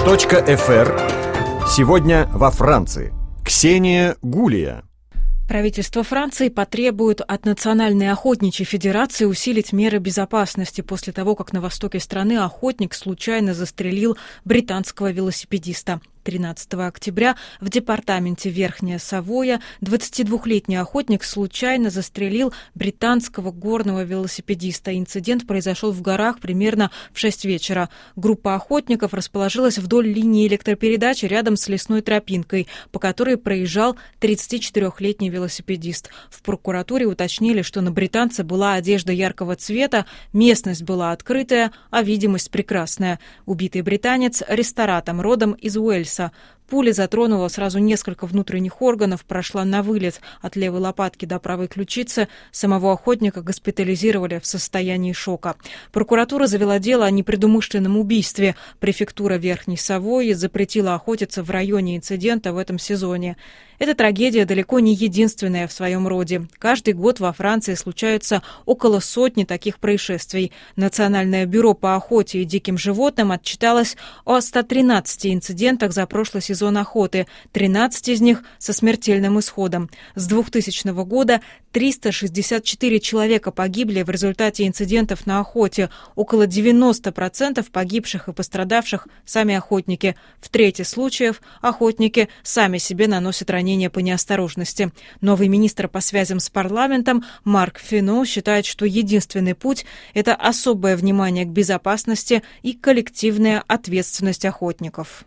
.fr. Сегодня во Франции. Ксения Гулия. Правительство Франции потребует от Национальной охотничьей федерации усилить меры безопасности после того, как на востоке страны охотник случайно застрелил британского велосипедиста. 13 октября в департаменте Верхняя Савойя 22-летний охотник случайно застрелил британского горного велосипедиста. Инцидент произошел в горах примерно в 6 вечера. Группа охотников расположилась вдоль линии электропередачи рядом с лесной тропинкой, по которой проезжал 34-летний велосипедист. В прокуратуре уточнили, что на британце была одежда яркого цвета, местность была открытая, а видимость прекрасная. Убитый британец ресторатор родом из Уэльса. Пуля затронула сразу несколько внутренних органов, прошла на вылет от левой лопатки до правой ключицы. Самого охотника госпитализировали в состоянии шока. Прокуратура завела дело о непредумышленном убийстве. Префектура Верхней Савойи запретила охотиться в районе инцидента в этом сезоне. Эта трагедия далеко не единственная в своем роде. Каждый год во Франции случаются около сотни таких происшествий. Национальное бюро по охоте и диким животным отчиталось о 113 инцидентах за прошлый сезон охоты, 13 из них со смертельным исходом. С 2000 года 364 человека погибли в результате инцидентов на охоте. Около 90% погибших и пострадавших сами охотники. В трети случаев охотники сами себе наносят ранения по неосторожности. Новый министр по связям с парламентом Марк Фено считает, что единственный путь – это особое внимание к безопасности и коллективная ответственность охотников.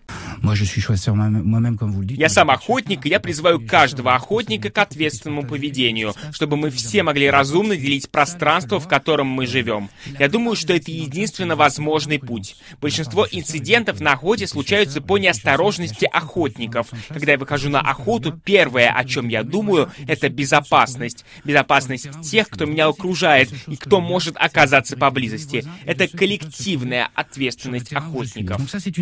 Я сам охотник, и я призываю каждого охотника к ответственному поведению, чтобы мы все могли разумно делить пространство, в котором мы живем. Я думаю, что это единственно возможный путь. Большинство инцидентов на охоте случаются по неосторожности охотников. Когда я выхожу на охоту, первое, о чем я думаю, это безопасность. Безопасность тех, кто меня окружает и кто может оказаться поблизости. Это коллективная ответственность охотников.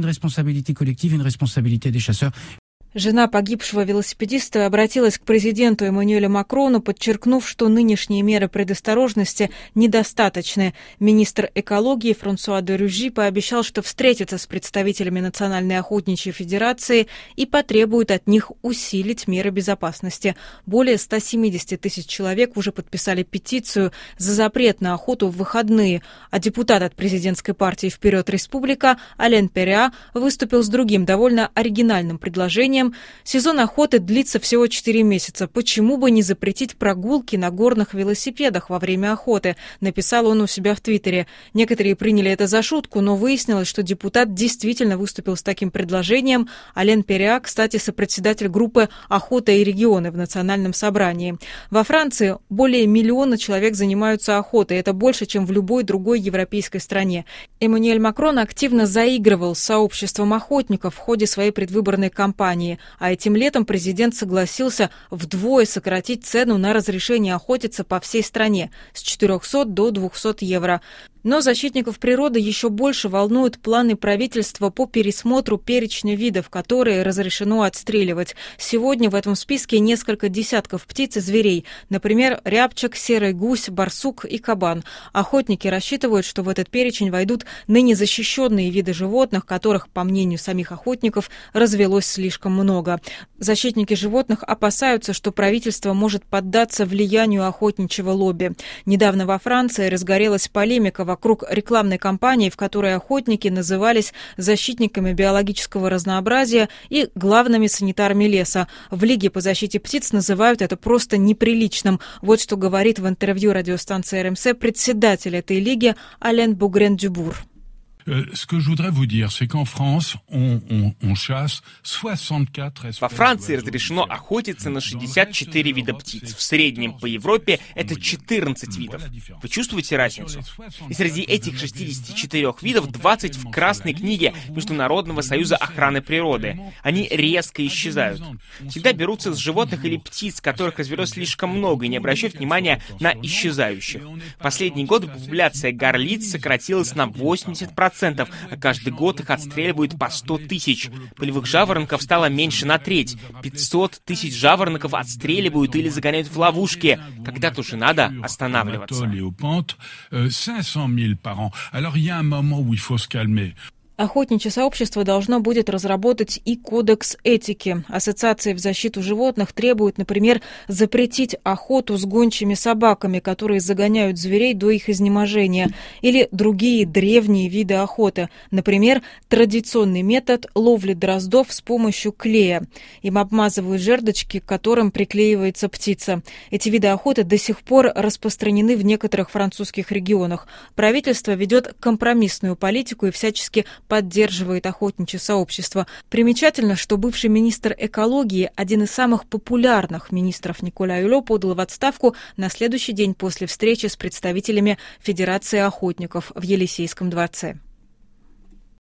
Жена погибшего велосипедиста обратилась к президенту Эммануэлю Макрону, подчеркнув, что нынешние меры предосторожности недостаточны. Министр экологии Франсуа де Рюжи пообещал, что встретится с представителями Национальной охотничьей федерации и потребует от них усилить меры безопасности. Более 170 тысяч человек уже подписали петицию за запрет на охоту в выходные, а депутат от президентской партии «Вперед, Республика» Ален Переа выступил с другим довольно оригинальным предложением. Сезон охоты длится всего 4 месяца. Почему бы не запретить прогулки на горных велосипедах во время охоты? Написал он у себя в Твиттере. Некоторые приняли это за шутку, но выяснилось, что депутат действительно выступил с таким предложением. Ален Переа, кстати, сопредседатель группы «Охота и регионы» в Национальном собрании. Во Франции более 1 миллиона человек занимаются охотой. Это больше, чем в любой другой европейской стране. Эммануэль Макрон активно заигрывал с сообществом охотников в ходе своей предвыборной кампании. А этим летом президент согласился вдвое сократить цену на разрешение охотиться по всей стране с 400 до 200 евро. Но защитников природы еще больше волнуют планы правительства по пересмотру перечня видов, которые разрешено отстреливать. Сегодня в этом списке несколько десятков птиц и зверей. Например, рябчик, серый гусь, барсук и кабан. Охотники рассчитывают, что в этот перечень войдут ныне защищенные виды животных, которых, по мнению самих охотников, развелось слишком много. Защитники животных опасаются, что правительство может поддаться влиянию охотничьего лобби. Недавно во Франции разгорелась полемика вокруг рекламной кампании, в которой охотники назывались защитниками биологического разнообразия и главными санитарами леса. В Лиге по защите птиц называют это просто неприличным. Вот что говорит в интервью радиостанции РМС председатель этой лиги Ален Бугрен-Дюбур. Во Франции разрешено охотиться на 64 вида птиц. В среднем по Европе это 14 видов. Вы чувствуете разницу? И среди этих 64 видов 20 в Красной книге Международного союза охраны природы. Они резко исчезают. Всегда берутся с животных или птиц, которых развелось слишком много, и не обращают внимания на исчезающих. В последние годы популяция горлиц сократилась на 80%. А каждый год их отстреливают по 100 тысяч. Полевых жаворонков стало меньше на треть. 500 тысяч жаворонков отстреливают или загоняют в ловушки. Когда-то уже надо останавливаться. Охотничье сообщество должно будет разработать и кодекс этики. Ассоциации в защиту животных требуют, например, запретить охоту с гончими собаками, которые загоняют зверей до их изнеможения, или другие древние виды охоты, например, традиционный метод ловли дроздов с помощью клея. Им обмазывают жердочки, к которым приклеивается птица. Эти виды охоты до сих пор распространены в некоторых французских регионах. Правительство ведет компромиссную политику и всячески поддерживает охотничье сообщество. Примечательно, что бывший министр экологии, один из самых популярных министров Николя Hulot, подал в отставку на следующий день после встречи с представителями Федерации охотников в Елисейском дворце.